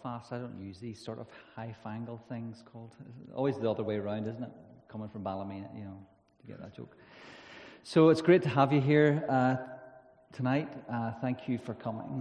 Belfast. I don't use these sort of high-fangled things called. Always the other way around, isn't it? Coming from Ballymena, you get that joke. So it's great to have you here tonight. Thank you for coming.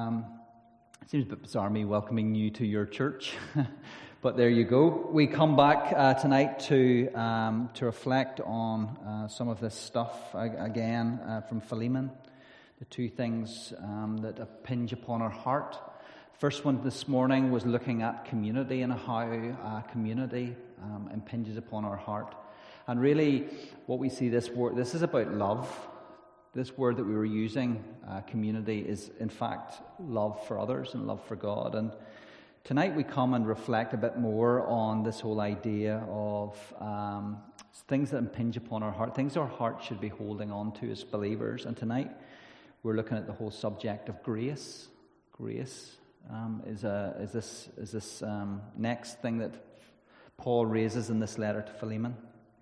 It seems a bit bizarre me welcoming you to your church, but there you go. We come back tonight to reflect on some of this stuff again from Philemon. The two things that impinge upon our heart. First one this morning was looking at community and how community impinges upon our heart. And really, what we see this is about love. This word that we were using, community, is in fact love for others and love for God. And tonight we come and reflect a bit more on this whole idea of things that impinge upon our heart, things our heart should be holding on to as believers. And tonight we're looking at the whole subject of grace. Grace is this next thing that Paul raises in this letter to Philemon.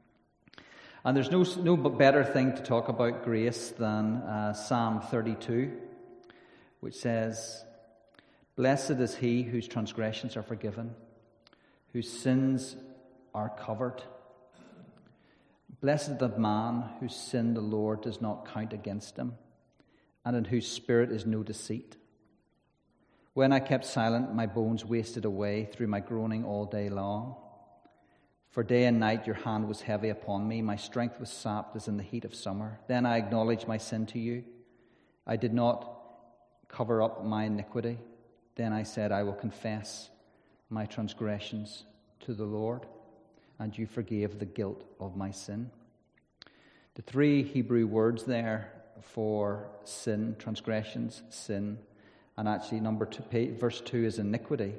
And there's no better thing to talk about grace than Psalm 32, which says, "Blessed is he whose transgressions are forgiven, whose sins are covered. Blessed is the man whose sin the Lord does not count against him, and in whose spirit is no deceit. When I kept silent, my bones wasted away through my groaning all day long. For day and night your hand was heavy upon me. My strength was sapped as in the heat of summer. Then I acknowledged my sin to you. I did not cover up my iniquity. Then I said, I will confess my transgressions to the Lord, and you forgave the guilt of my sin." The three Hebrew words there for sin, transgressions, sin, and actually verse 2 is iniquity,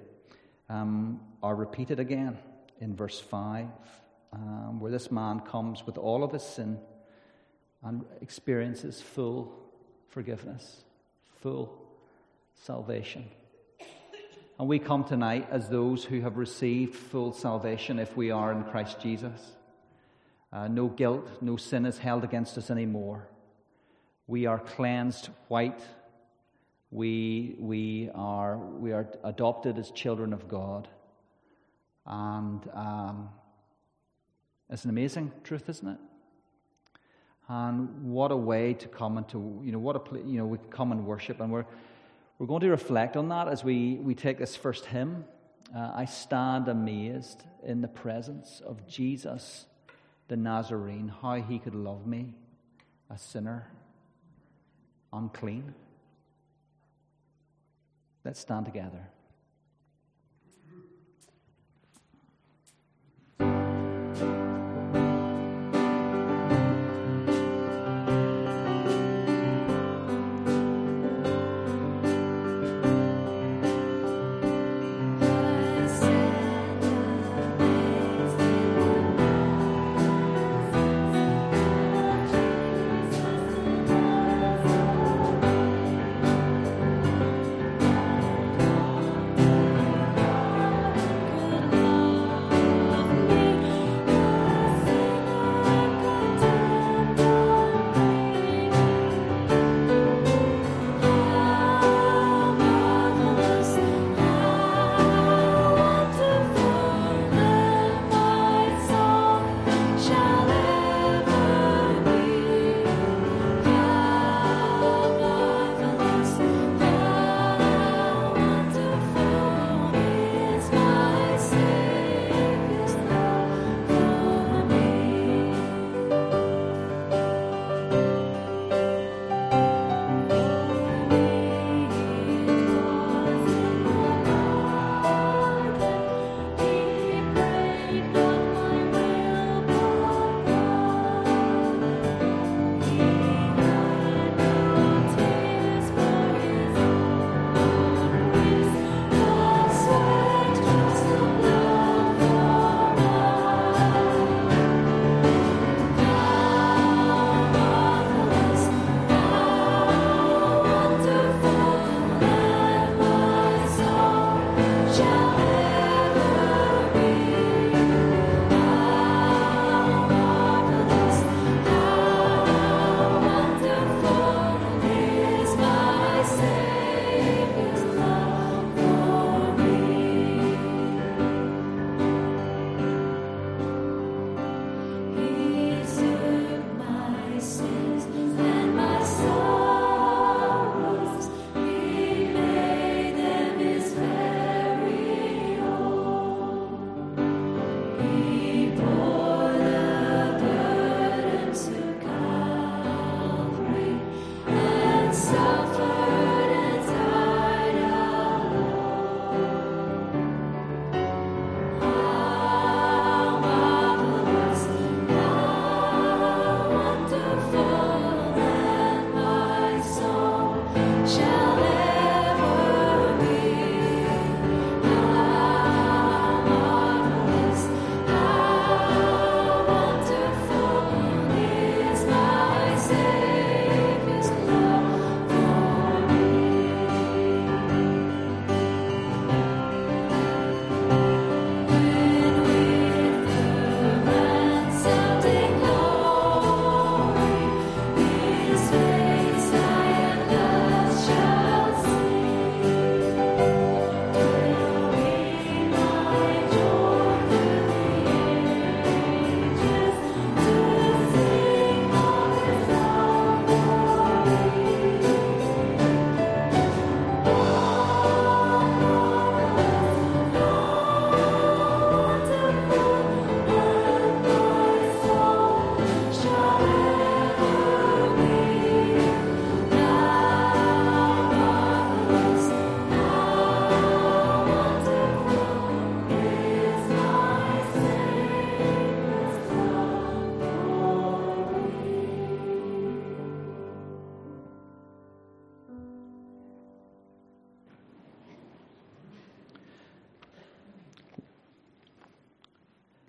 are repeated again in verse 5, where this man comes with all of his sin and experiences full forgiveness, full salvation. And we come tonight as those who have received full salvation if we are in Christ Jesus. No guilt, no sin is held against us anymore. We are cleansed white. We are adopted as children of God. And it's an amazing truth, isn't it? And what a way to come into, we come and worship, and we're going to reflect on that as we take this first hymn. I stand amazed in the presence of Jesus, the Nazarene, how he could love me, a sinner, unclean. Let's stand together.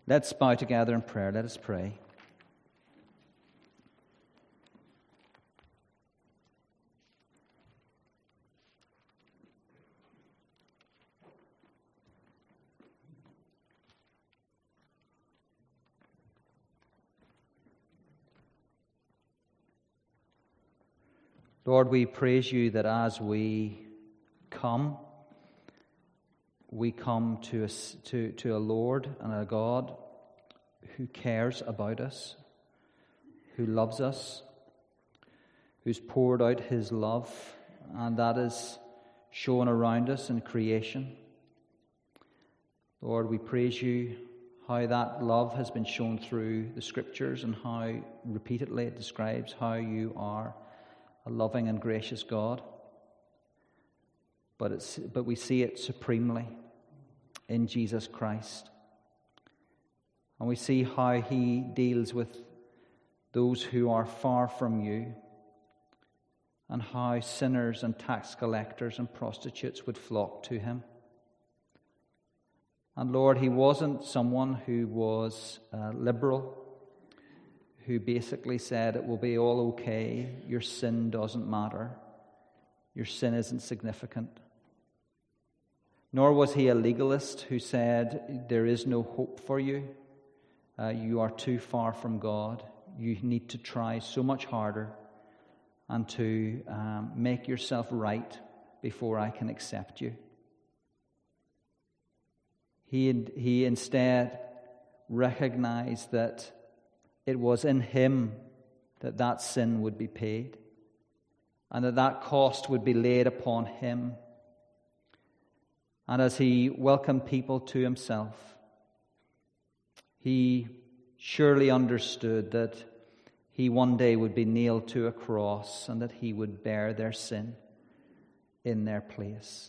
Let's bow together in prayer. Let us pray. Lord, we praise you that as we come to a Lord and a God who cares about us, who loves us, who's poured out his love, and that is shown around us in creation. Lord, we praise you how that love has been shown through the Scriptures and how repeatedly it describes how you are a loving and gracious God. But we see it supremely in Jesus Christ. And we see how he deals with those who are far from you, and how sinners and tax collectors and prostitutes would flock to him. And Lord, he wasn't someone who was liberal, who basically said it will be all okay, your sin doesn't matter, your sin isn't significant. Nor was he a legalist who said there is no hope for you, you are too far from God, you need to try so much harder and to make yourself right before I can accept you. He instead recognized that it was in him that sin would be paid, and that cost would be laid upon him. And as he welcomed people to himself, he surely understood that he one day would be nailed to a cross and that he would bear their sin in their place.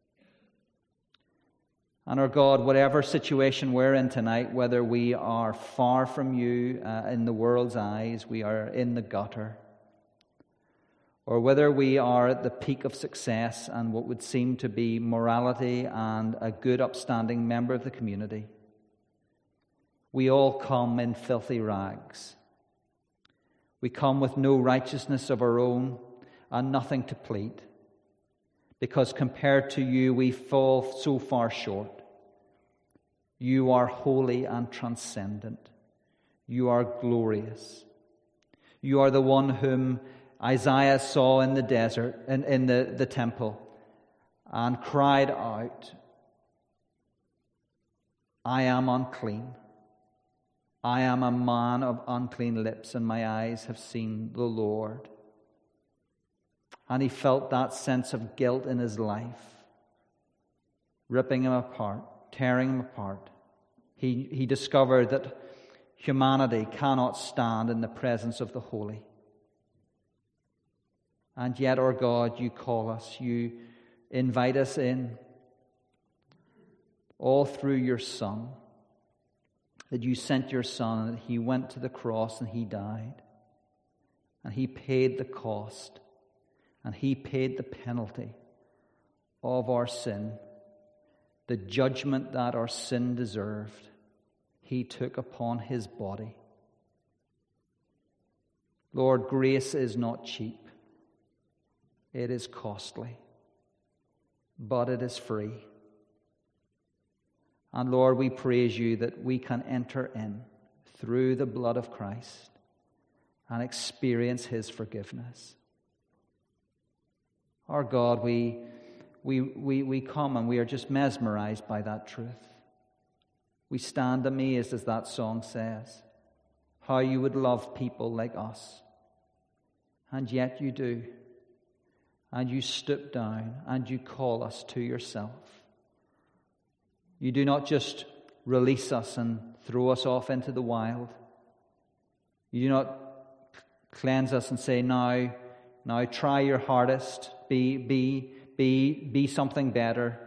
And our God, whatever situation we're in tonight, whether we are far from you in the world's eyes, we are in the gutter, or whether we are at the peak of success and what would seem to be morality and a good upstanding member of the community, we all come in filthy rags. We come with no righteousness of our own and nothing to plead, because compared to you we fall so far short. You are holy and transcendent. You are glorious. You are the one whom Isaiah saw in the desert, in the temple, and cried out, I am unclean. I am a man of unclean lips, and my eyes have seen the Lord. And he felt that sense of guilt in his life, ripping him apart, tearing him apart. He discovered that humanity cannot stand in the presence of the holy. And yet, our God, you call us, you invite us in, all through your Son, that you sent your Son, and that he went to the cross and he died. And he paid the cost, and he paid the penalty of our sin. The judgment that our sin deserved, he took upon his body. Lord, grace is not cheap. It is costly, but it is free. And Lord, we praise you that we can enter in through the blood of Christ and experience his forgiveness. Our God, we come and we are just mesmerized by that truth. We stand amazed, as that song says, how you would love people like us. And yet you do. And you stoop down and you call us to yourself. You do not just release us and throw us off into the wild. You do not cleanse us and say, now try your hardest, be something better.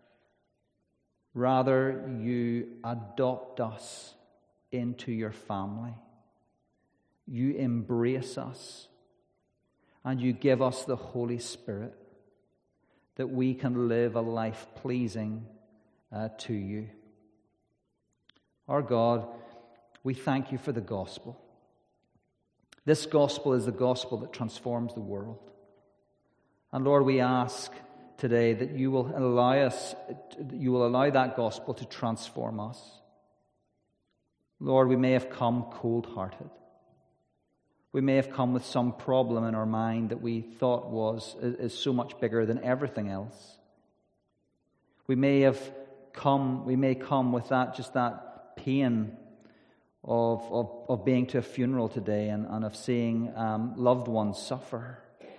Rather, you adopt us into your family. You embrace us, and you give us the Holy Spirit that we can live a life pleasing to you. Our God, we thank you for the gospel. This gospel is the gospel that transforms the world. And Lord, we ask today that you will allow that gospel to transform us. Lord, we may have come cold-hearted. We may have come with some problem in our mind that we thought is so much bigger than everything else. We may come with that pain of being to a funeral today and of seeing loved ones suffer.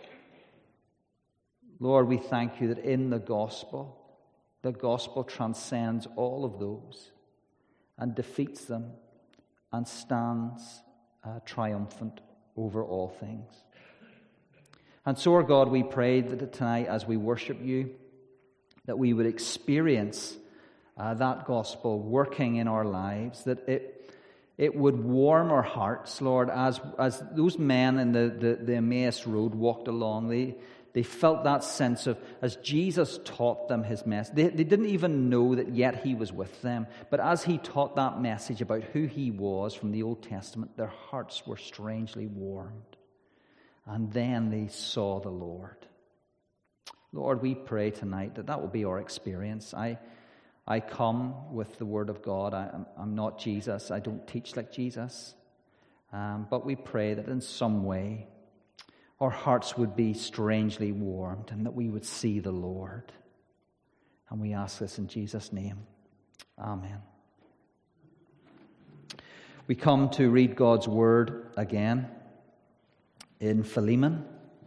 Lord, we thank you that in the gospel transcends all of those and defeats them and stands triumphant over all things. And so, our God, we pray that tonight as we worship you, that we would experience that gospel working in our lives, that it would warm our hearts, Lord, as those men in the Emmaus Road walked along. They felt that sense of, as Jesus taught them his message, they didn't even know that yet he was with them. But as he taught that message about who he was from the Old Testament, their hearts were strangely warmed. And then they saw the Lord. Lord, we pray tonight that will be our experience. I come with the Word of God. I'm not Jesus. I don't teach like Jesus. But we pray that in some way our hearts would be strangely warmed and that we would see the Lord. And we ask this in Jesus' name. Amen. We come to read God's Word again in Philemon.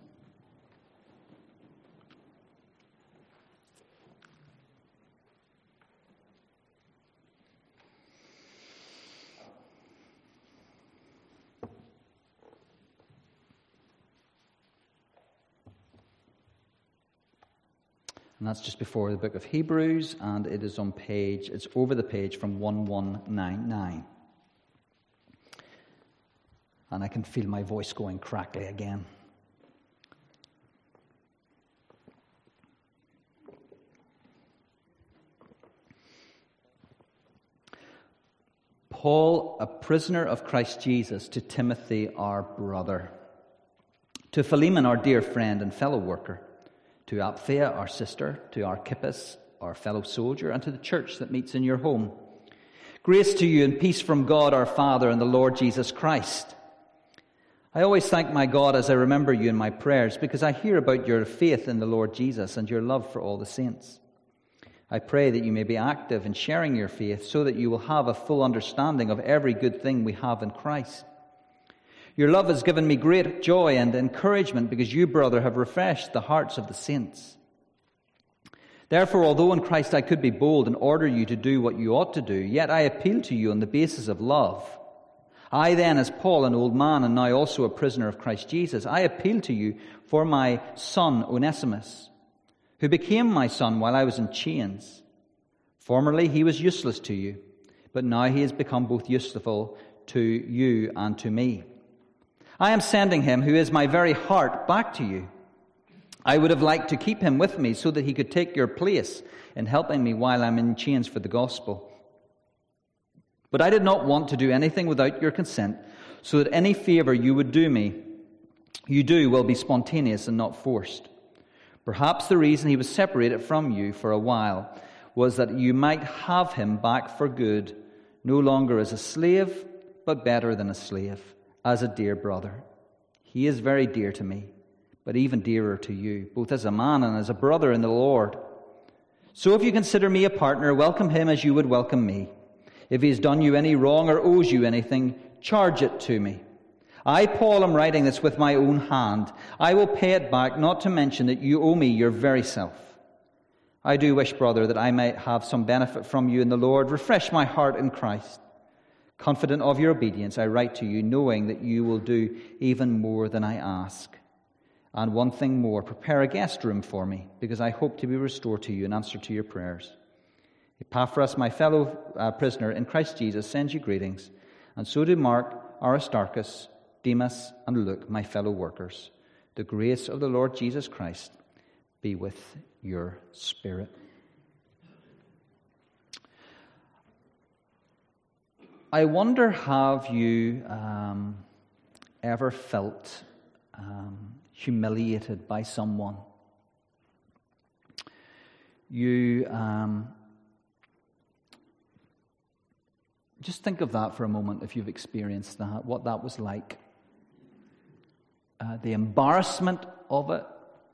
And that's just before the book of Hebrews, and it is it's over the page from 1199. And I can feel my voice going crackly again. Paul, a prisoner of Christ Jesus, to Timothy, our brother. To Philemon, our dear friend and fellow worker. To Apphia, our sister, to Archippus, our fellow soldier, and to the church that meets in your home. Grace to you and peace from God our Father and the Lord Jesus Christ. I always thank my God as I remember you in my prayers, because I hear about your faith in the Lord Jesus and your love for all the saints. I pray that you may be active in sharing your faith, so that you will have a full understanding of every good thing we have in Christ. Your love has given me great joy and encouragement, because you, brother, have refreshed the hearts of the saints. Therefore, although in Christ I could be bold and order you to do what you ought to do, yet I appeal to you on the basis of love. I then, as Paul, an old man, and now also a prisoner of Christ Jesus, I appeal to you for my son Onesimus, who became my son while I was in chains. Formerly he was useless to you, but now he has become both useful to you and to me. I am sending him, who is my very heart, back to you. I would have liked to keep him with me so that he could take your place in helping me while I'm in chains for the gospel. But I did not want to do anything without your consent, so that any favor you would do me, will be spontaneous and not forced. Perhaps the reason he was separated from you for a while was that you might have him back for good, no longer as a slave, but better than a slave, as a dear brother. He is very dear to me, but even dearer to you, both as a man and as a brother in the Lord. So if you consider me a partner, welcome him as you would welcome me. If he has done you any wrong or owes you anything, charge it to me. I, Paul, am writing this with my own hand. I will pay it back, not to mention that you owe me your very self. I do wish, brother, that I might have some benefit from you in the Lord. Refresh my heart in Christ. Confident of your obedience, I write to you, knowing that you will do even more than I ask. And one thing more, prepare a guest room for me, because I hope to be restored to you in answer to your prayers. Epaphras, my fellow prisoner in Christ Jesus, sends you greetings, and so do Mark, Aristarchus, Demas, and Luke, my fellow workers. The grace of the Lord Jesus Christ be with your spirit. I wonder, have you ever felt humiliated by someone? You just think of that for a moment, if you've experienced that, what that was like. The embarrassment of it.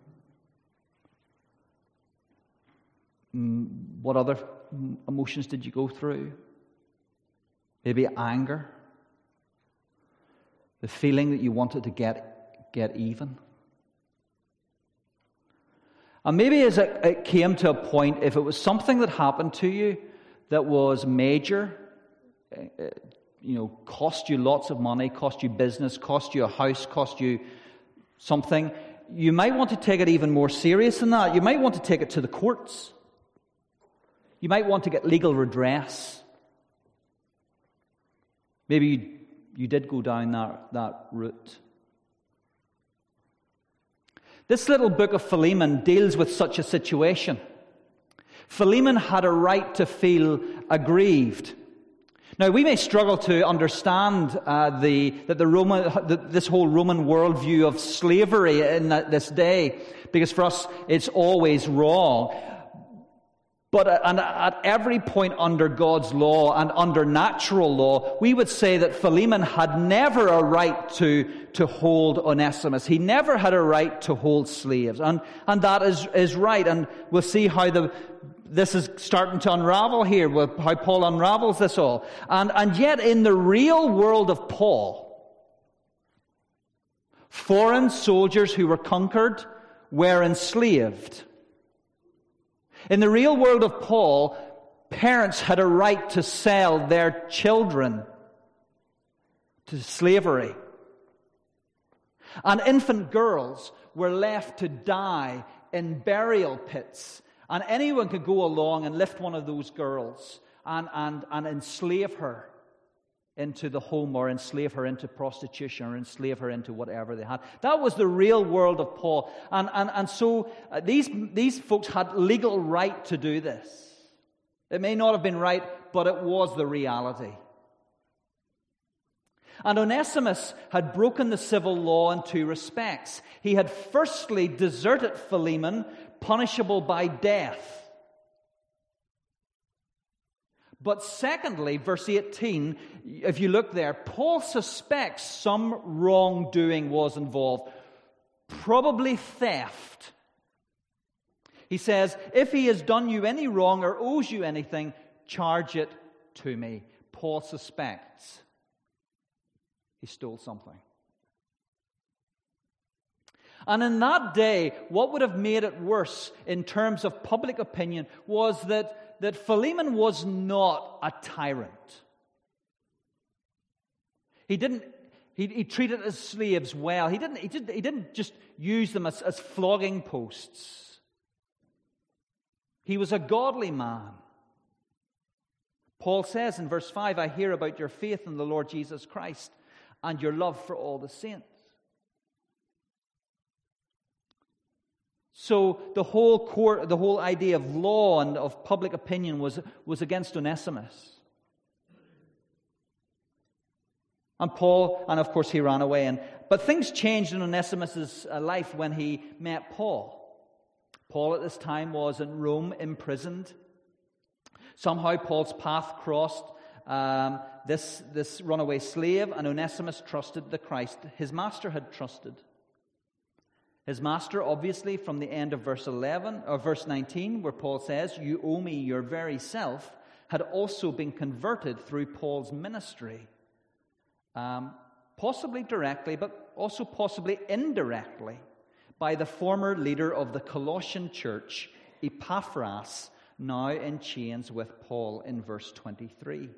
What other emotions did you go through? Maybe anger. The feeling that you wanted to get even. And maybe as it came to a point, if it was something that happened to you that was major, cost you lots of money, cost you business, cost you a house, cost you something, you might want to take it even more serious than that. You might want to take it to the courts. You might want to get legal redress. Maybe you did go down that route. This little book of Philemon deals with such a situation. Philemon had a right to feel aggrieved. Now, we may struggle to understand this whole Roman worldview of slavery in this day, because for us it's always wrong. But at every point under God's law and under natural law, we would say that Philemon had never a right to hold Onesimus. He never had a right to hold slaves. And that is right. And we'll see how this is starting to unravel here, with how Paul unravels this all. And yet in the real world of Paul, foreign soldiers who were conquered were enslaved. In the real world of Paul, parents had a right to sell their children to slavery. And infant girls were left to die in burial pits. And anyone could go along and lift one of those girls and enslave her into the home, or enslave her into prostitution, or enslave her into whatever they had. That was the real world of Paul. And so these folks had legal right to do this. It may not have been right, but it was the reality. And Onesimus had broken the civil law in two respects. He had firstly deserted Philemon, punishable by death. But secondly, verse 18, if you look there, Paul suspects some wrongdoing was involved, probably theft. He says, if he has done you any wrong or owes you anything, charge it to me. Paul suspects he stole something. And in that day, what would have made it worse in terms of public opinion was that Philemon was not a tyrant. He treated his slaves well. He didn't just use them as flogging posts. He was a godly man. Paul says in verse 5, I hear about your faith in the Lord Jesus Christ and your love for all the saints. So the whole idea of law and of public opinion was against Onesimus. And of course he ran away. But things changed in Onesimus' life when he met Paul. Paul at this time was in Rome, imprisoned. Somehow Paul's path crossed this runaway slave, and Onesimus trusted the Christ his master had trusted. His master, obviously, from the end of verse 19, where Paul says, you owe me your very self, had also been converted through Paul's ministry. Possibly directly, but also possibly indirectly, by the former leader of the Colossian church, Epaphras, now in chains with Paul in verse 23.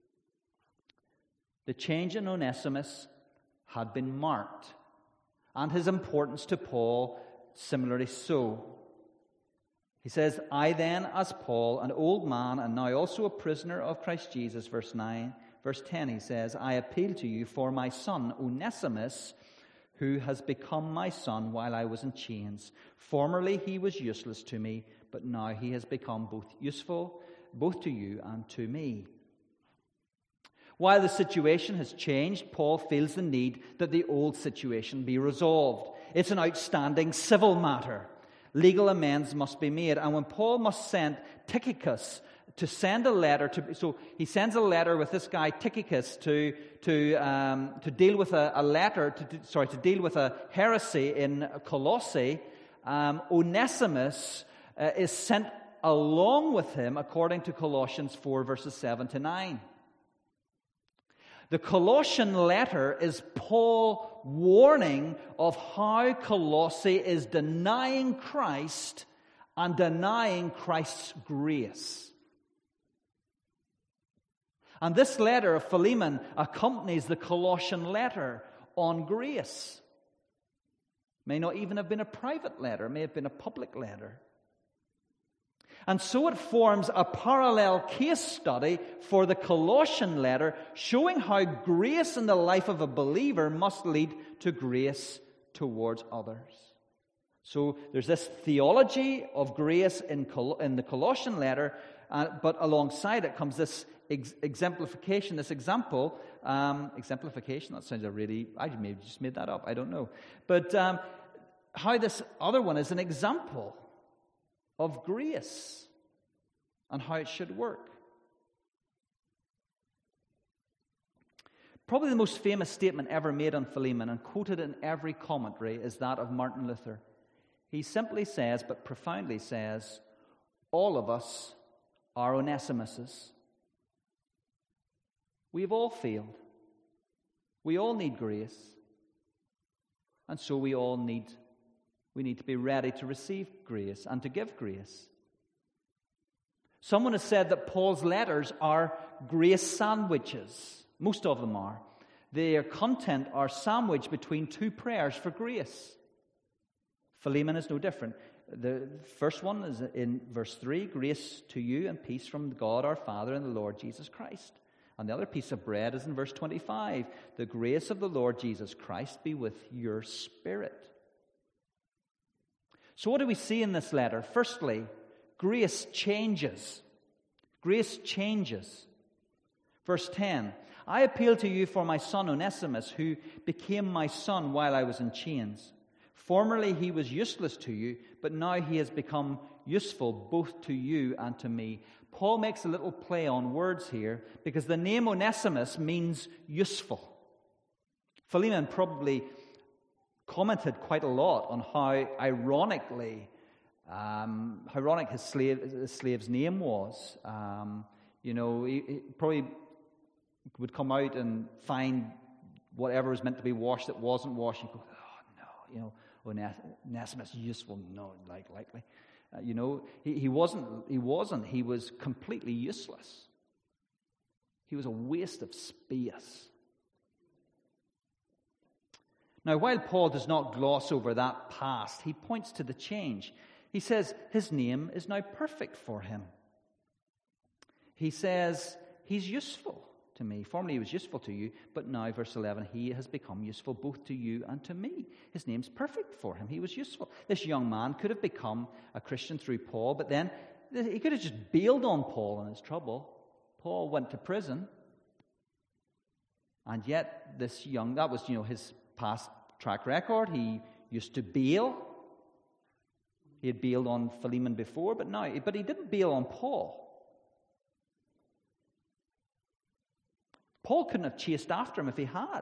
The change in Onesimus had been marked, and his importance to Paul similarly so. He says, I then, as Paul, an old man, and now also a prisoner of Christ Jesus, verse 9. Verse 10, he says, I appeal to you for my son, Onesimus, who has become my son while I was in chains. Formerly he was useless to me, but now he has become both useful, both to you and to me. While the situation has changed, Paul feels the need that the old situation be resolved. It's an outstanding civil matter. Legal amends must be made. And when Paul must send Tychicus to send a letter so he sends a letter with this guy Tychicus to deal with to deal with a heresy in Colossae. Onesimus is sent along with him, according to Colossians 4 verses 7 to 9. The Colossian letter is Paul warning of how Colossae is denying Christ and denying Christ's grace. And this letter of Philemon accompanies the Colossian letter on grace. May not even have been a private letter, it may have been a public letter. And so it forms a parallel case study for the Colossian letter, showing how grace in the life of a believer must lead to grace towards others. So there's this theology of grace in the Colossian letter, but alongside it comes this exemplification, this example. Exemplification, that sounds I maybe just made that up, I don't know. But how this other one is an example of grace and how it should work. Probably the most famous statement ever made on Philemon and quoted in every commentary is that of Martin Luther. He simply says, but profoundly says, all of us are Onesimuses. We've all failed. We all need grace. And so we need to be ready to receive grace and to give grace. Someone has said that Paul's letters are grace sandwiches. Most of them are. Their content are sandwiched between two prayers for grace. Philemon is no different. The first one is in verse 3, grace to you and peace from God our Father and the Lord Jesus Christ. And the other piece of bread is in verse 25, the grace of the Lord Jesus Christ be with your spirit. So what do we see in this letter? Firstly, grace changes. Grace changes. Verse 10, I appeal to you for my son Onesimus, who became my son while I was in chains. Formerly he was useless to you, but now he has become useful both to you and to me. Paul makes a little play on words here, because the name Onesimus means useful. Philemon probably commented quite a lot on how ironic his slave's name was. He probably would come out and find whatever was meant to be washed that wasn't washed. He'd go, oh no, Onesimus useful, no, likely. He wasn't. He was completely useless. He was a waste of space. Now, while Paul does not gloss over that past, he points to the change. He says his name is now perfect for him. He says he's useful to me. Formerly he was useful to you, but now, verse 11, he has become useful both to you and to me. His name's perfect for him. He was useful. This young man could have become a Christian through Paul, but then he could have just bailed on Paul in his trouble. Paul went to prison, and yet that was his past track record. He used to bail. He had bailed on Philemon before, but he didn't bail on Paul. Paul couldn't have chased after him if he had.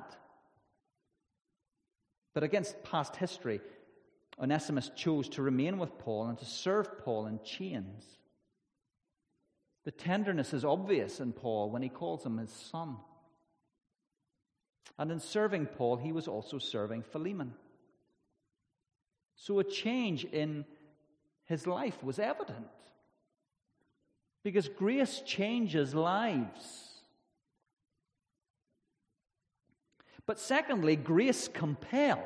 But against past history, Onesimus chose to remain with Paul and to serve Paul in chains. The tenderness is obvious in Paul when he calls him his son. And in serving Paul, he was also serving Philemon. So a change in his life was evident. Because grace changes lives. But secondly, grace compels.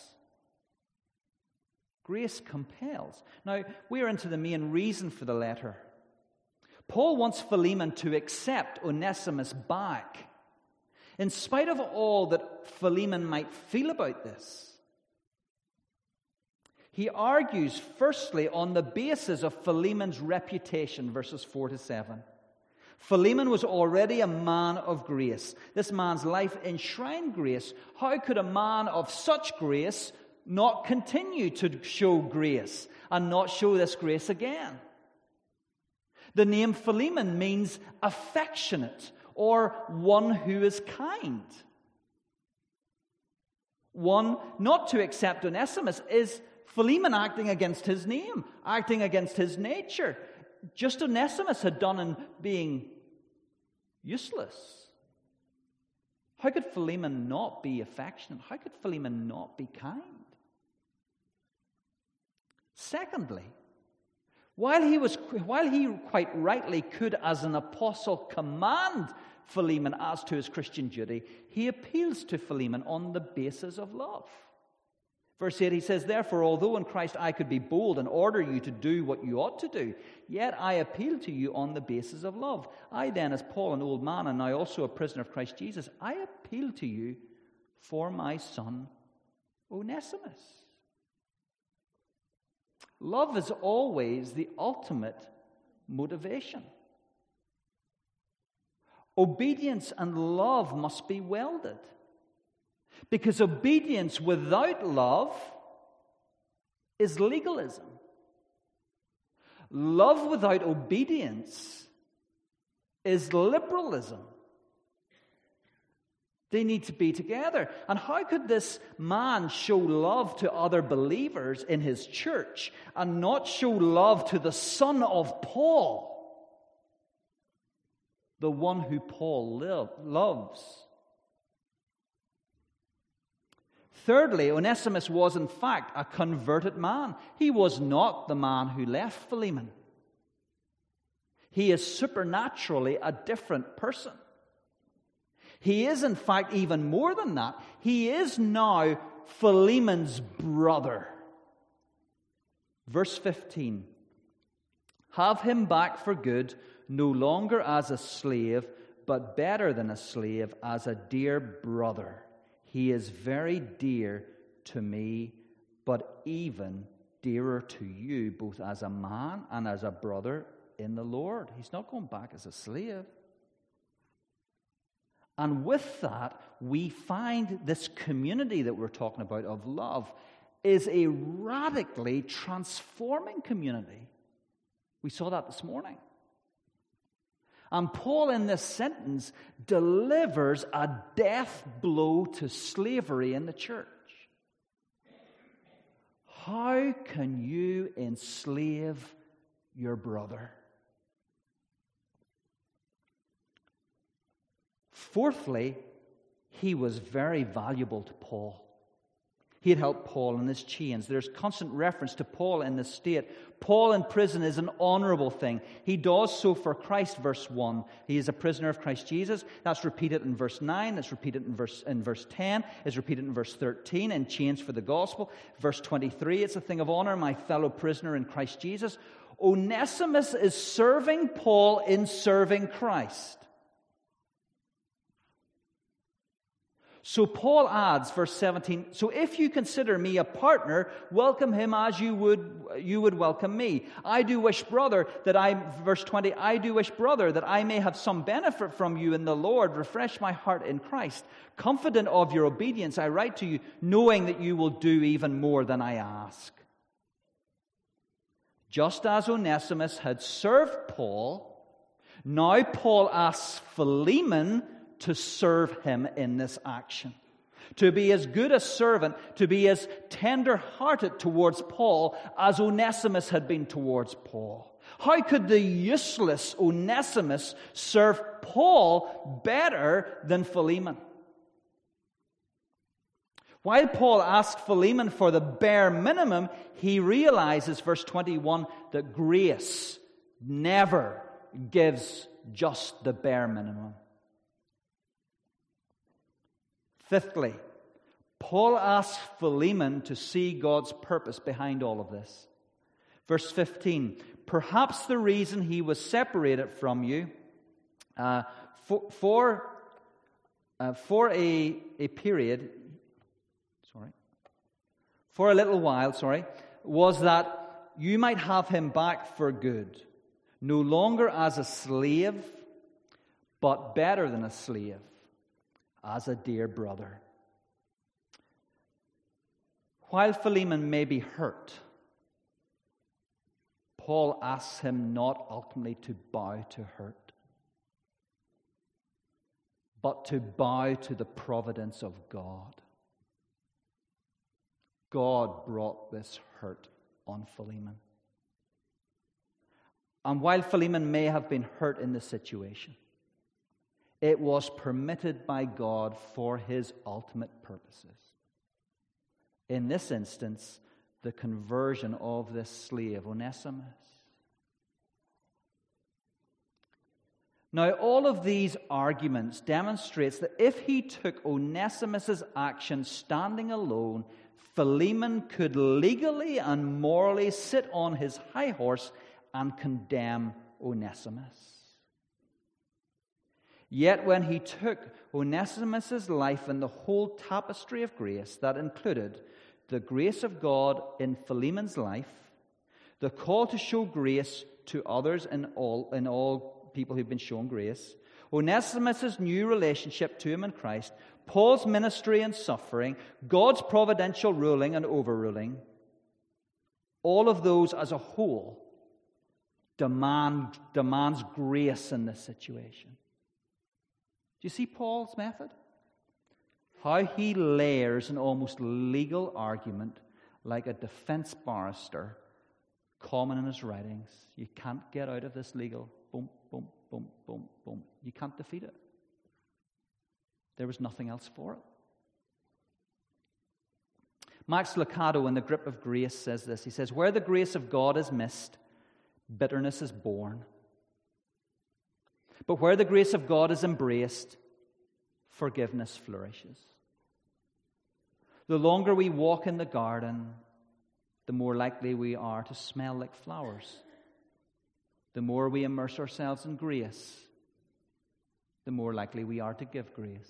Grace compels. Now, we are into the main reason for the letter. Paul wants Philemon to accept Onesimus back, in spite of all that Philemon might feel about this. He argues, firstly, on the basis of Philemon's reputation, verses 4 to 7. Philemon was already a man of grace. This man's life enshrined grace. How could a man of such grace not continue to show grace and not show this grace again? The name Philemon means affectionate or one who is kind. One not to accept Onesimus is Philemon acting against his name, acting against his nature. Just Onesimus had done in being useless. How could Philemon not be affectionate? How could Philemon not be kind? Secondly, while he quite rightly could, as an apostle, command Philemon as to his Christian duty, he appeals to Philemon on the basis of love. Verse 8, he says, "Therefore, although in Christ I could be bold and order you to do what you ought to do, yet I appeal to you on the basis of love. I then, as Paul, an old man, and now also a prisoner of Christ Jesus, I appeal to you for my son Onesimus." Love is always the ultimate motivation. Obedience and love must be welded. Because obedience without love is legalism. Love without obedience is liberalism. They need to be together. And how could this man show love to other believers in his church and not show love to the son of Paul, the one who Paul loves? Thirdly, Onesimus was in fact a converted man. He was not the man who left Philemon. He is supernaturally a different person. He is in fact even more than that. He is now Philemon's brother. Verse 15. "Have him back for good, no longer as a slave, but better than a slave, as a dear brother. He is very dear to me, but even dearer to you, both as a man and as a brother in the Lord." He's not going back as a slave. And with that, we find this community that we're talking about of love is a radically transforming community. We saw that this morning. And Paul in this sentence delivers a death blow to slavery in the church. How can you enslave your brother? Fourthly, he was very valuable to Paul. He had helped Paul in his chains. There's constant reference to Paul in this state. Paul in prison is an honorable thing. He does so for Christ, verse 1. He is a prisoner of Christ Jesus. That's repeated in verse 9. That's repeated in verse 10. It's repeated in verse 13, in chains for the gospel. Verse 23, it's a thing of honor, my fellow prisoner in Christ Jesus. Onesimus is serving Paul in serving Christ. So Paul adds, verse 17, "So if you consider me a partner, welcome him as you would welcome me. I do wish, brother, verse 20, I do wish, brother, that I may have some benefit from you in the Lord. Refresh my heart in Christ. Confident of your obedience, I write to you, knowing that you will do even more than I ask." Just as Onesimus had served Paul, now Paul asks Philemon to serve him in this action. To be as good a servant, to be as tender-hearted towards Paul as Onesimus had been towards Paul. How could the useless Onesimus serve Paul better than Philemon? While Paul asked Philemon for the bare minimum, he realizes, verse 21, that grace never gives just the bare minimum. Fifthly, Paul asks Philemon to see God's purpose behind all of this. Verse 15, "Perhaps the reason he was separated from you for a little while, was that you might have him back for good, no longer as a slave, but better than a slave, as a dear brother. While Philemon may be hurt, Paul asks him not ultimately to bow to hurt, but to bow to the providence of God. God brought this hurt on Philemon. And while Philemon may have been hurt in the situation, it was permitted by God for his ultimate purposes. In this instance, the conversion of this slave, Onesimus. Now, all of these arguments demonstrates that if he took Onesimus' action standing alone, Philemon could legally and morally sit on his high horse and condemn Onesimus. Yet when he took Onesimus' life and the whole tapestry of grace that included the grace of God in Philemon's life, the call to show grace to others in all people who've been shown grace, Onesimus' new relationship to him in Christ, Paul's ministry and suffering, God's providential ruling and overruling, all of those as a whole demands grace in this situation. Do you see Paul's method? How he layers an almost legal argument like a defense barrister, common in his writings. You can't get out of this legal. Boom, boom, boom, boom, boom. You can't defeat it. There was nothing else for it. Max Lucado in The Grip of Grace says this. He says, where the grace of God is missed, bitterness is born. But where the grace of God is embraced, forgiveness flourishes. The longer we walk in the garden, the more likely we are to smell like flowers. The more we immerse ourselves in grace, the more likely we are to give grace.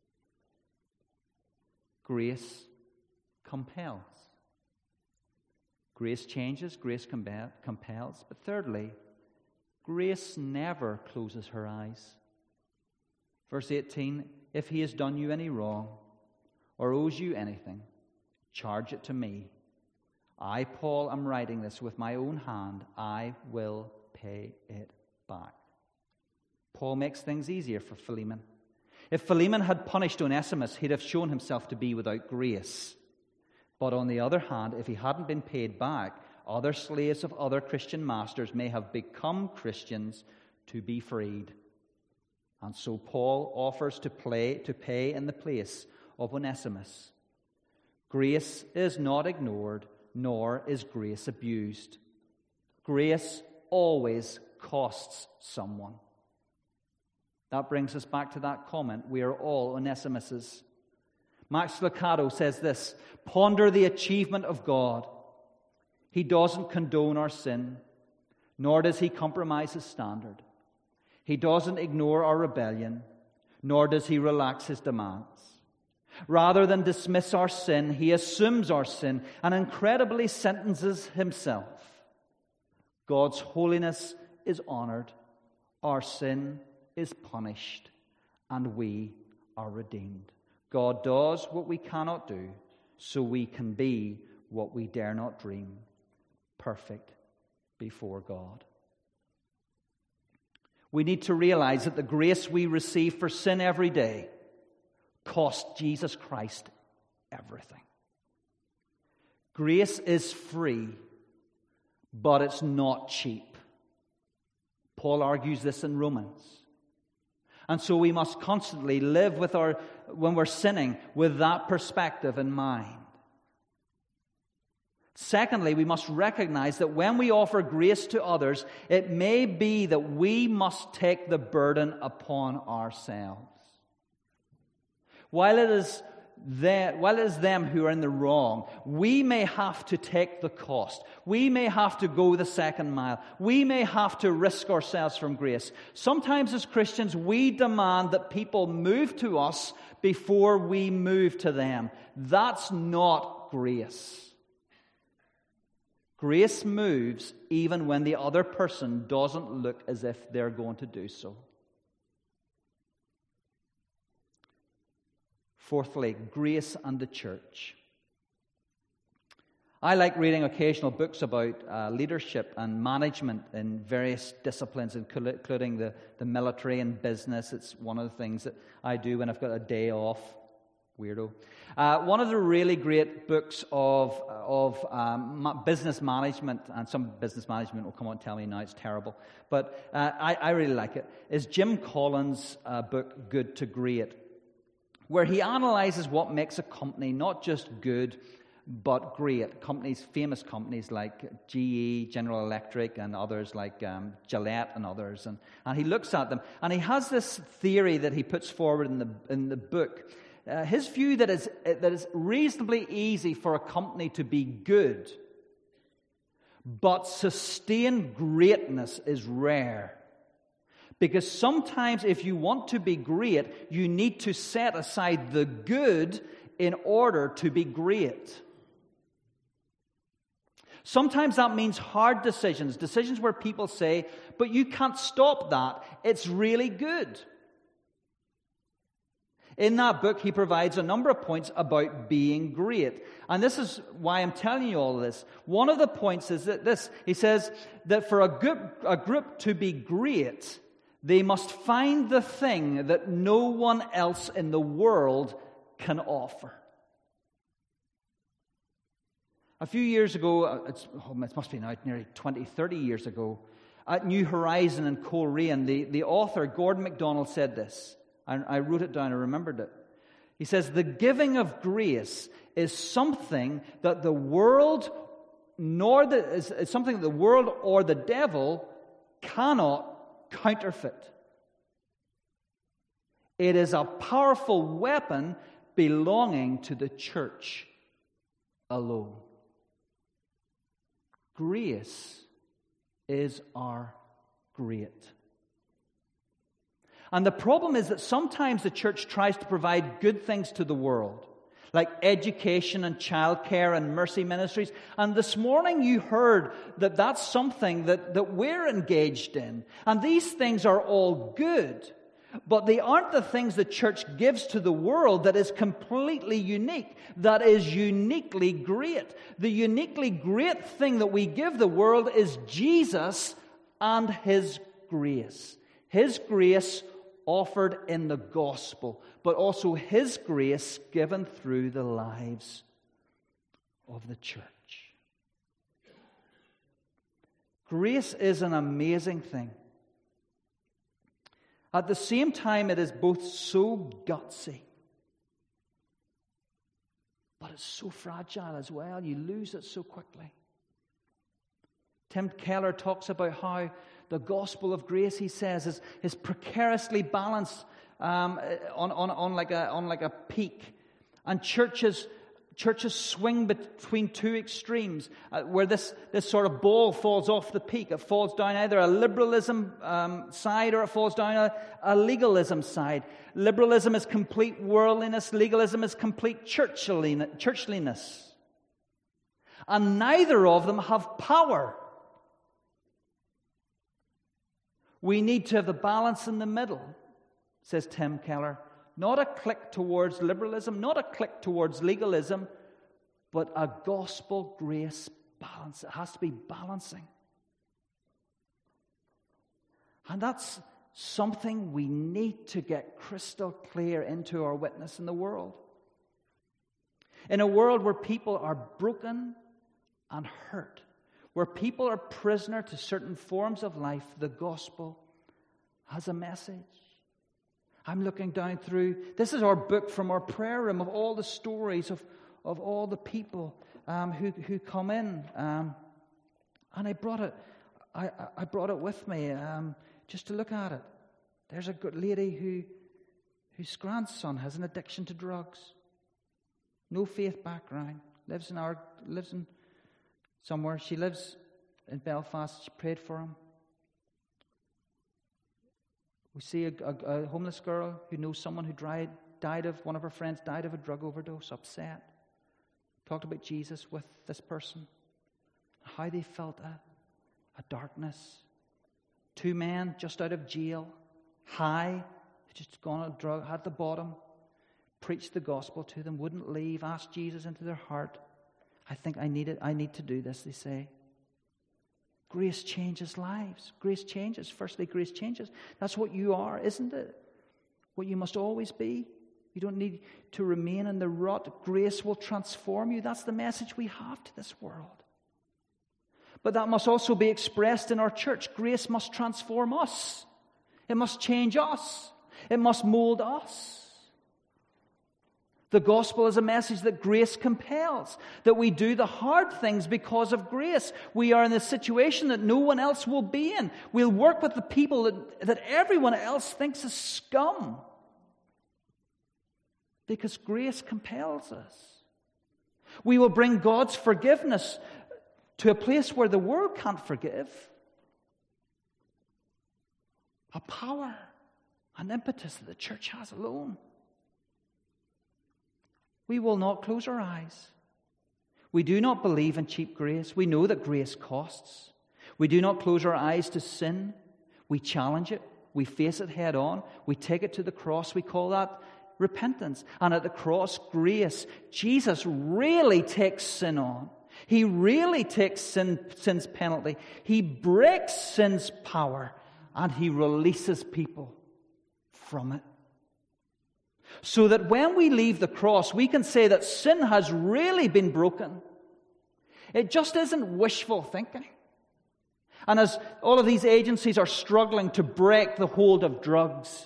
Grace compels. Grace changes, grace compels. But thirdly, grace never closes her eyes. Verse 18, if he has done you any wrong or owes you anything, charge it to me. I, Paul, am writing this with my own hand. I will pay it back. Paul makes things easier for Philemon. If Philemon had punished Onesimus, he'd have shown himself to be without grace. But on the other hand, if he hadn't been paid back, other slaves of other Christian masters may have become Christians to be freed. And so Paul offers to pay in the place of Onesimus. Grace is not ignored, nor is grace abused. Grace always costs someone. That brings us back to that comment. We are all Onesimuses. Max Lucado says this, ponder the achievement of God. He doesn't condone our sin, nor does he compromise his standard. He doesn't ignore our rebellion, nor does he relax his demands. Rather than dismiss our sin, he assumes our sin and incredibly sentences himself. God's holiness is honored, our sin is punished, and we are redeemed. God does what we cannot do, so we can be what we dare not dream, perfect before God. We need to realize that the grace we receive for sin every day cost Jesus Christ everything. Grace is free, but it's not cheap. Paul argues this in Romans. And so we must constantly live when we're sinning, with that perspective in mind. Secondly, we must recognize that when we offer grace to others, it may be that we must take the burden upon ourselves. While it is them who are in the wrong, we may have to take the cost. We may have to go the second mile. We may have to risk ourselves from grace. Sometimes as Christians, we demand that people move to us before we move to them. That's not grace. Grace moves even when the other person doesn't look as if they're going to do so. Fourthly, grace and the church. I like reading occasional books about leadership and management in various disciplines, including the military and business. It's one of the things that I do when I've got a day off. Weirdo. One of the really great books of business management, and some business management will come on and tell me now it's terrible, but I really like it, is Jim Collins' book, Good to Great, where he analyzes what makes a company not just good, but great. Famous companies like GE, General Electric, and others like Gillette and others. And he looks at them, and he has this theory that he puts forward in the book. His view that it's reasonably easy for a company to be good, but sustained greatness is rare. Because sometimes if you want to be great, you need to set aside the good in order to be great. Sometimes that means hard decisions where people say, but you can't stop that. It's really good. In that book, he provides a number of points about being great. And this is why I'm telling you all of this. One of the points is that he says that for a group to be great, they must find the thing that no one else in the world can offer. A few years ago, it must be now nearly 20, 30 years ago, at New Horizon in Coleraine, the author, Gordon MacDonald, said this. I wrote it down, I remembered it. He says, the giving of grace is something that the world is something that the world or the devil cannot counterfeit. It is a powerful weapon belonging to the church alone. Grace is our great. And the problem is that sometimes the church tries to provide good things to the world, like education and childcare and mercy ministries. And this morning you heard that that's something that we're engaged in. And these things are all good, but they aren't the things the church gives to the world that is completely unique, that is uniquely great. The uniquely great thing that we give the world is Jesus and His grace. His grace offered in the gospel, but also His grace given through the lives of the church. Grace is an amazing thing. At the same time, it is both so gutsy, but it's so fragile as well. You lose it so quickly. Tim Keller talks about how the gospel of grace, he says, is precariously balanced on like a peak, and churches swing between two extremes, where this sort of ball falls off the peak. It falls down either a liberalism side or it falls down a legalism side. Liberalism is complete worldliness. Legalism is complete churchliness. And neither of them have power. We need to have the balance in the middle, says Tim Keller. Not a click towards liberalism, not a click towards legalism, but a gospel grace balance. It has to be balancing. And that's something we need to get crystal clear into our witness in the world. In a world where people are broken and hurt, where people are prisoner to certain forms of life, the gospel has a message. I'm looking down through, this is our book from our prayer room of all the stories of all the people who come in. And I brought it with me just to look at it. There's a good lady whose grandson has an addiction to drugs. No faith background. Lives in somewhere. She lives in Belfast. She prayed for him. We see a homeless girl who knows someone who one of her friends died of a drug overdose, upset. Talked about Jesus with this person. How they felt a darkness. Two men just out of jail, high, just gone on a drug, had the bottom. preached the gospel to them, wouldn't leave, asked Jesus into their heart. I think I need it. I need to do this, they say. Grace changes lives. Grace changes. Firstly, grace changes. That's what you are, isn't it? What you must always be. You don't need to remain in the rut. Grace will transform you. That's the message we have to this world. But that must also be expressed in our church. Grace must transform us. It must change us. It must mold us. The gospel is a message that grace compels, that we do the hard things because of grace. We are in a situation that no one else will be in. We'll work with the people that everyone else thinks is scum, because grace compels us. We will bring God's forgiveness to a place where the world can't forgive. A power, an impetus that the church has alone. We will not close our eyes. We do not believe in cheap grace. We know that grace costs. We do not close our eyes to sin. We challenge it. We face it head on. We take it to the cross. We call that repentance. And at the cross, grace. Jesus really takes sin on. He really takes sin's penalty. He breaks sin's power. And he releases people from it. So that when we leave the cross, we can say that sin has really been broken. It just isn't wishful thinking. And as all of these agencies are struggling to break the hold of drugs,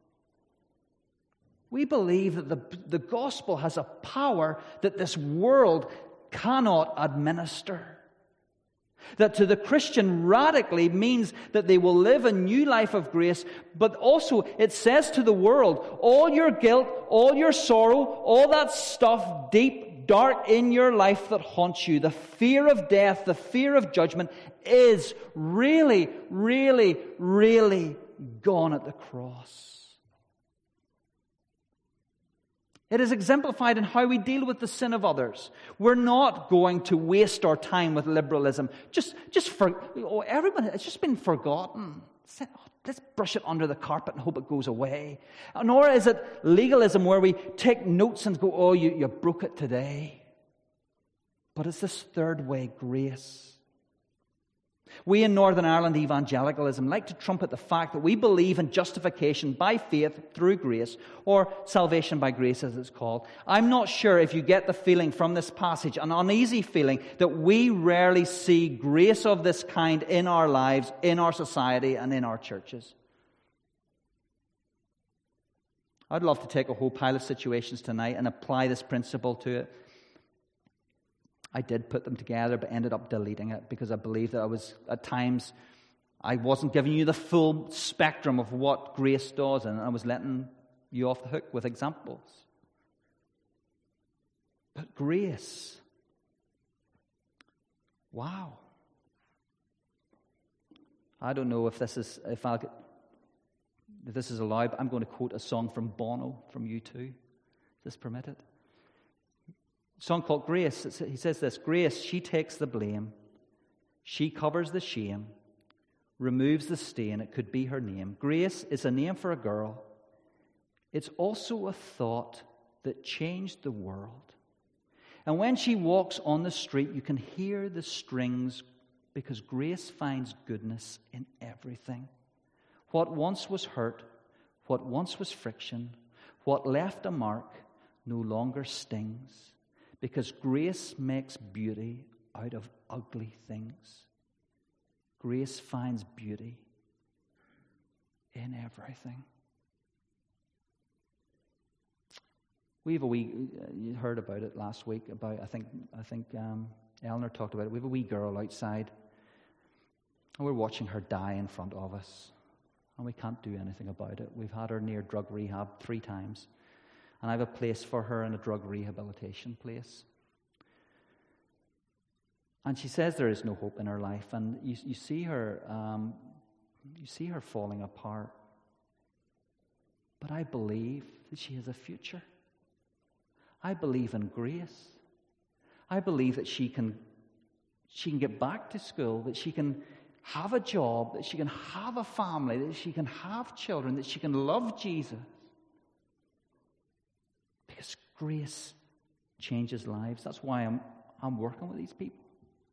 we believe that the gospel has a power that this world cannot administer. That to the Christian radically means that they will live a new life of grace, but also it says to the world, all your guilt, all your sorrow, all that stuff deep, dark in your life that haunts you, the fear of death, the fear of judgment, is really, really, really gone at the cross. It is exemplified in how we deal with the sin of others. We're not going to waste our time with liberalism. Everyone, it's just been forgotten. Let's brush it under the carpet and hope it goes away. Nor is it legalism where we take notes and go, oh, you broke it today. But it's this third way, grace. We in Northern Ireland evangelicalism like to trumpet the fact that we believe in justification by faith through grace, or salvation by grace as it's called. I'm not sure if you get the feeling from this passage, an uneasy feeling, that we rarely see grace of this kind in our lives, in our society, and in our churches. I'd love to take a whole pile of situations tonight and apply this principle to it. I did put them together, but ended up deleting it because I believe that at times I wasn't giving you the full spectrum of what grace does, and I was letting you off the hook with examples. But grace, wow. I don't know if this is allowed, but I'm going to quote a song from Bono from U2. Is this permitted? A song called Grace. He says this: Grace, she takes the blame. She covers the shame, removes the stain. It could be her name. Grace is a name for a girl. It's also a thought that changed the world. And when she walks on the street, you can hear the strings, because grace finds goodness in everything. What once was hurt, what once was friction, what left a mark, no longer stings. Because grace makes beauty out of ugly things. Grace finds beauty in everything. We have you heard about it last week, I think Eleanor talked about it. We have a wee girl outside, and we're watching her die in front of us, and we can't do anything about it. We've had her near drug rehab 3 times. And I have a place for her in a drug rehabilitation place. And she says there is no hope in her life. And you see her falling apart. But I believe that she has a future. I believe in grace. I believe that she can get back to school, that she can have a job, that she can have a family, that she can have children, that she can love Jesus. Because grace changes lives. That's why I'm working with these people.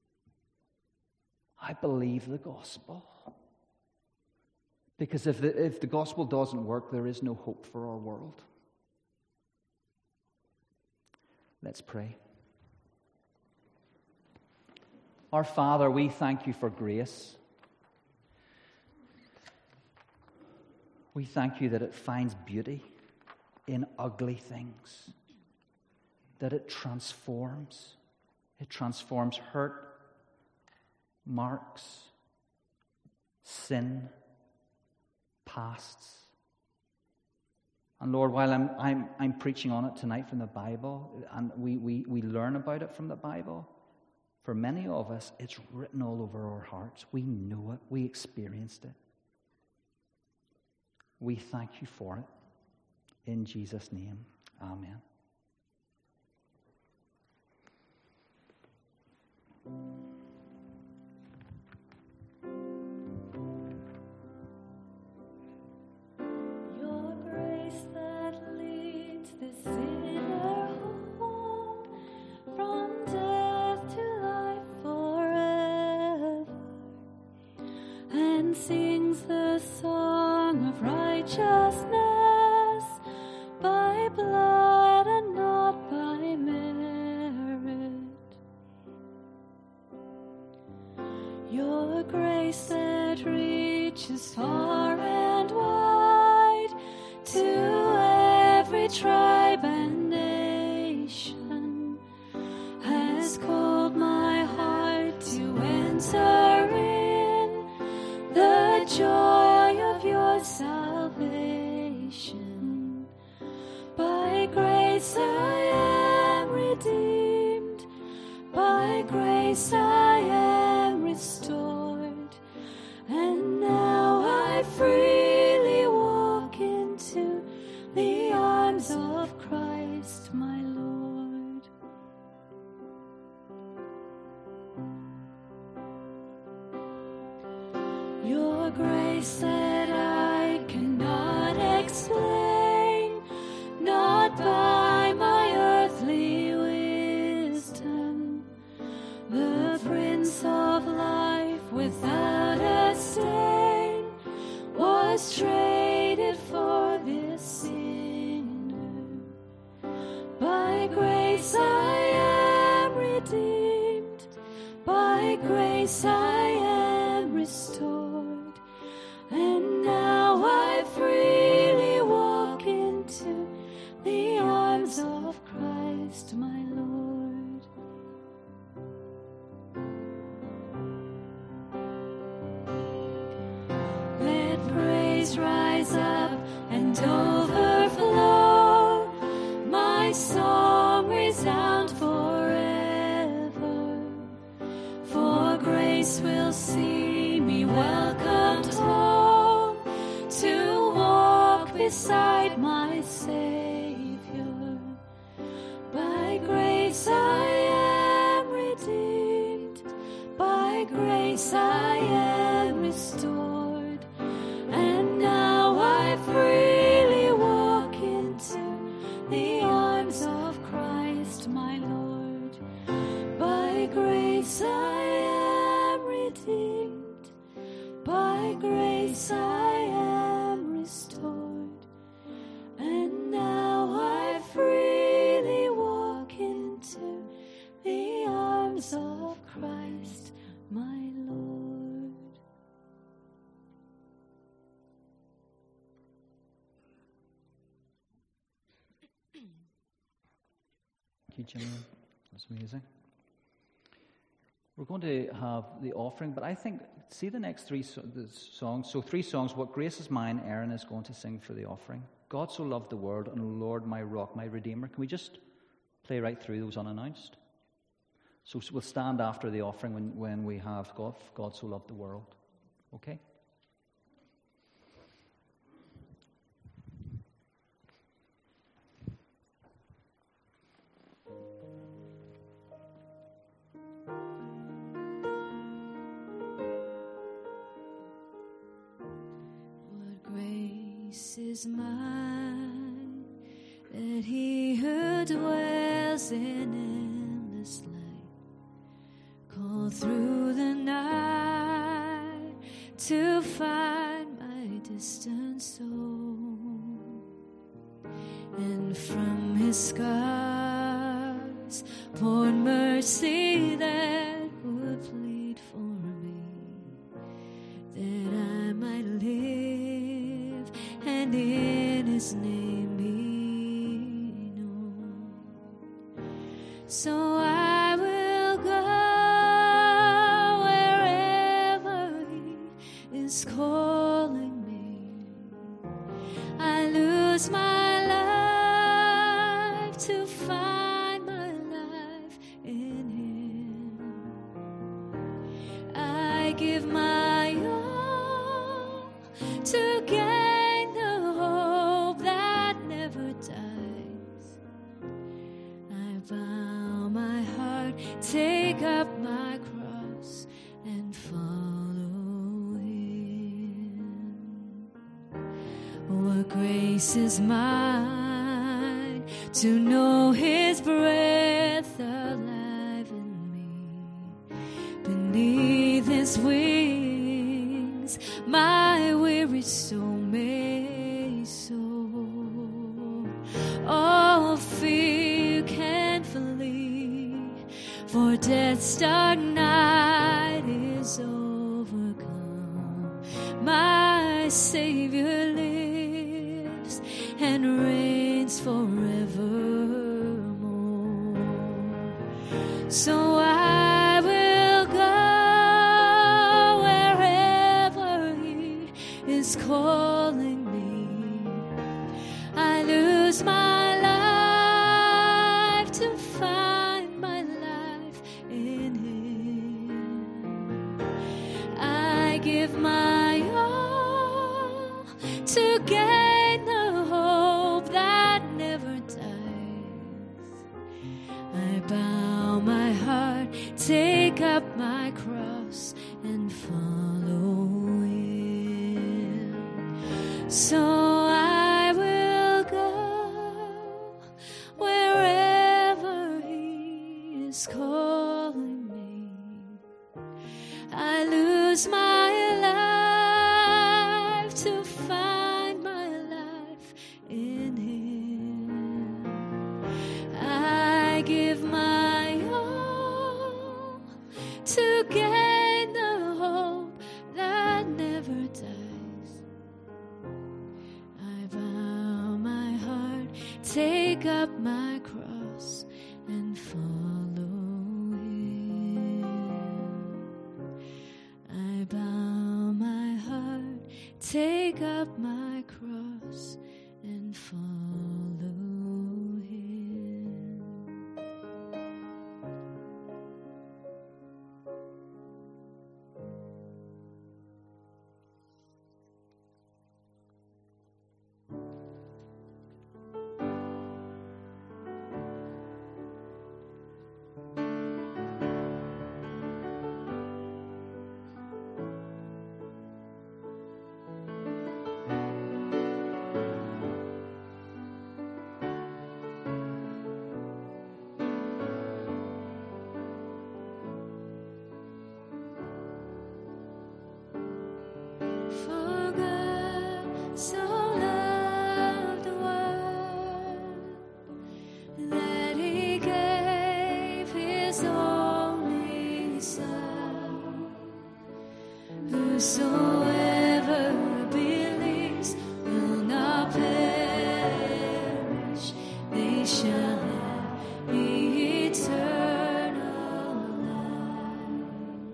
I believe the gospel. Because if the gospel doesn't work, there is no hope for our world. Let's pray. Our Father, we thank you for grace. We thank you that it finds beauty in ugly things, that it transforms. It transforms hurt, marks, sin, pasts. And Lord, while I'm preaching on it tonight from the Bible, and we learn about it from the Bible, for many of us, it's written all over our hearts. We know it. We experienced it. We thank you for it. In Jesus' name, amen. Your grace that leads the sinner home from death to life forever, and sings the song of righteousness by blood and not by merit. Your grace that reaches far and wide to every tribe and nation has called my heart to enter in the joy of your salvation. By grace I am redeemed, by grace I am restored, and now I freely walk into the arms of Christ my Lord. Your grace that I cannot explain, not by my earthly wisdom, the Prince of Life without a stain was traded for this sinner. By grace I am redeemed, by grace I am restored, and now I freely walk into the arms of Christ my Lord. Let praise rise up and overflow, my song resound forever, for grace will see me welcomed home to walk beside my Savior. By grace I am redeemed, by grace I am restored, and now I freely walk into the arms of Christ my Lord. By grace I am redeemed, by grace I am restored, and now I freely walk into the arms of Christ my Lord. Thank you, Jillian. That's amazing. We're going to have the offering, but I think, see the next three songs. So 3 songs. What Grace Is Mine, Aaron is going to sing for the offering. God So Loved the World, and Lord My Rock, My Redeemer. Can we just play right through those unannounced? So we'll stand after the offering when we have God So Loved the World. Okay? What grace is mine that He who dwells in endless light, call through the night to find my distant soul, and from his scars poured mercy that would plead for me, that I might live and in his name be known. So I will go wherever he is calling me. I lose my life to find my life in him. I give my all to gain the hope that never dies. I bow my heart, take up my cross, and follow him. What grace is mine to know his breath alive in me. Beneath his wings my weary soul may soar. All fear can flee, for death's dark night is overcome. My Savior lives and reigns forevermore. So I will go wherever he is calling me. I lose my life to find my life in him. I give my all to gain the hope that never dies. I bow my heart, take up my cross, and follow him. So I will go wherever he is calling me. I lose my life to find my life in him. I give my all to gain the hope that never dies. I bow my heart, take up my cross, and follow him. I bow my heart, take up my cross, and follow him. For God so loved the world that he gave his only Son. Whosoever believes will not perish, they shall have eternal life.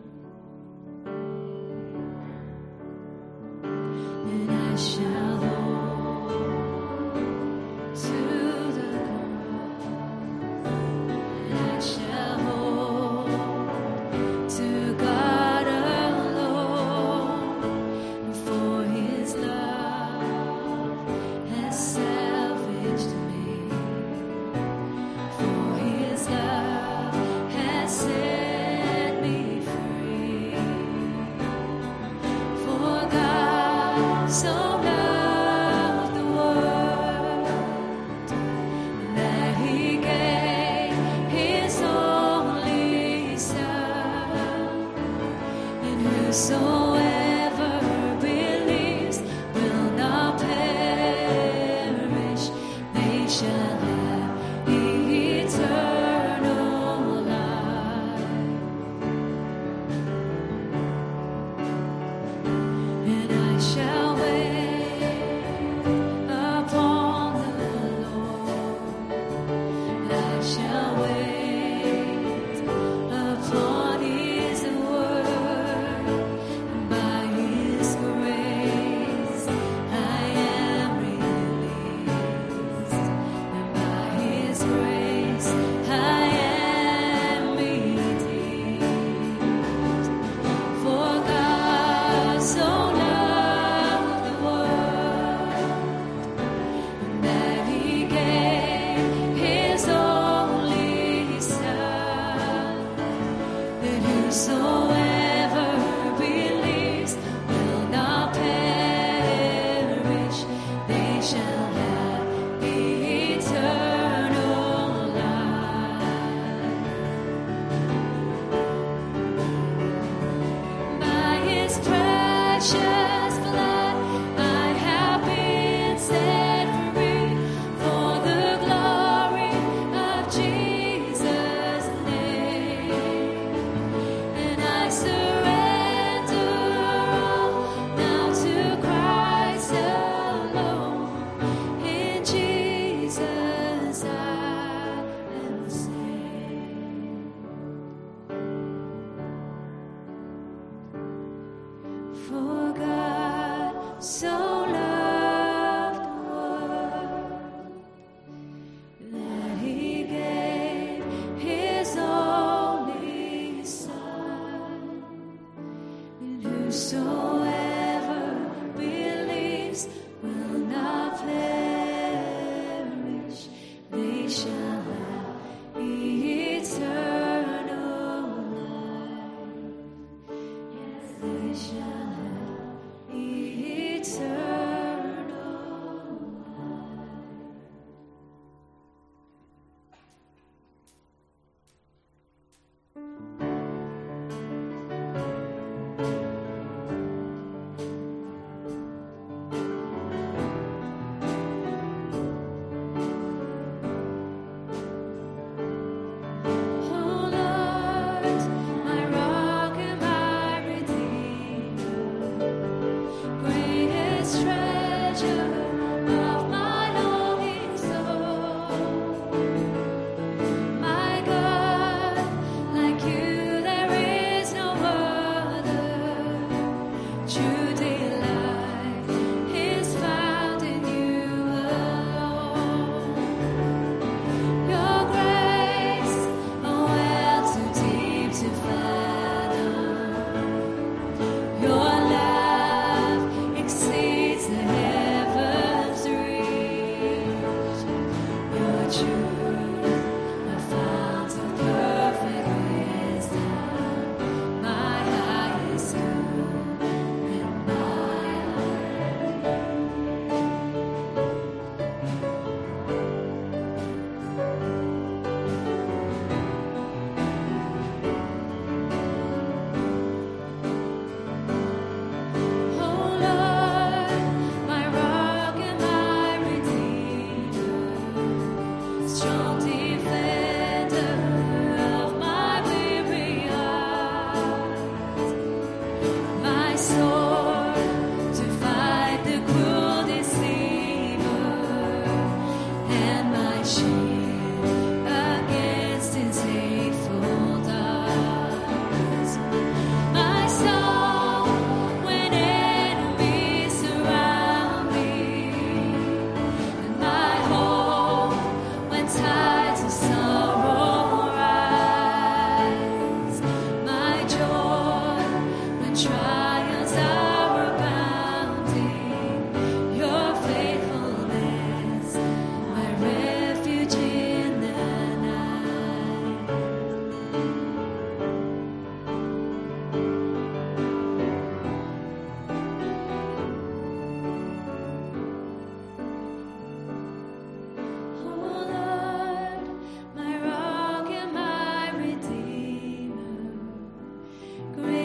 And I shall hold to the cross, and I shall hold to God alone.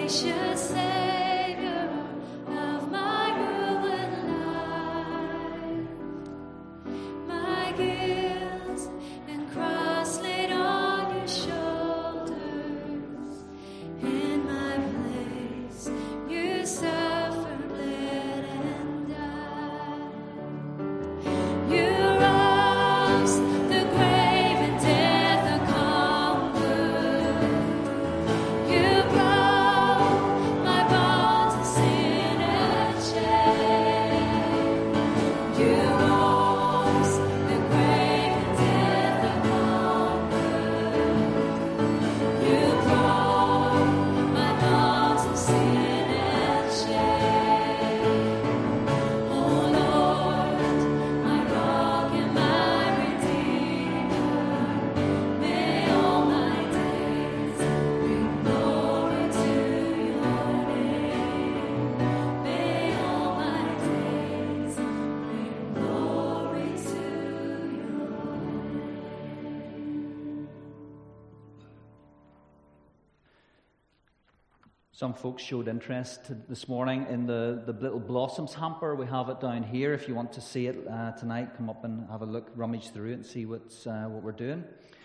Some folks showed interest this morning in the little Blossoms hamper. We have it down here. If you want to see it tonight, come up and have a look, rummage through it and see what we're doing.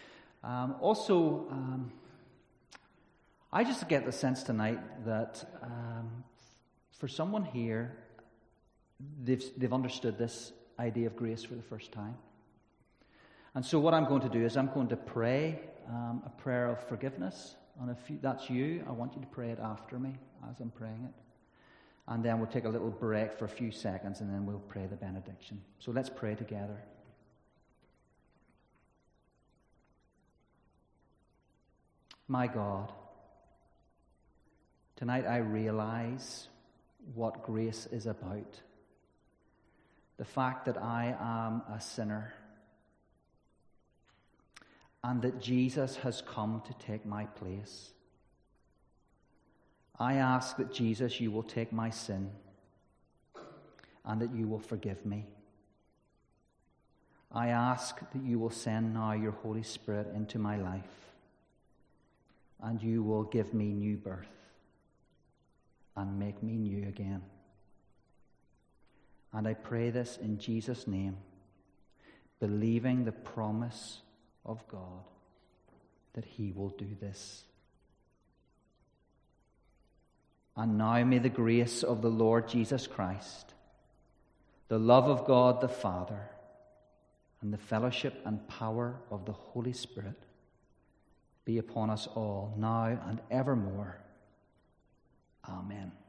I just get the sense tonight that for someone here, they've understood this idea of grace for the first time. And so what I'm going to do is I'm going to pray a prayer of forgiveness. And if that's you, I want you to pray it after me as I'm praying it. And then we'll take a little break for a few seconds and then we'll pray the benediction. So let's pray together. My God, tonight I realize what grace is about. The fact that I am a sinner and that Jesus has come to take my place. I ask that Jesus, you will take my sin and that you will forgive me. I ask that you will send now your Holy Spirit into my life and you will give me new birth and make me new again. And I pray this in Jesus' name, believing the promise of God that he will do this. And now may the grace of the Lord Jesus Christ, the love of God the Father, and the fellowship and power of the Holy Spirit be upon us all now and evermore. Amen.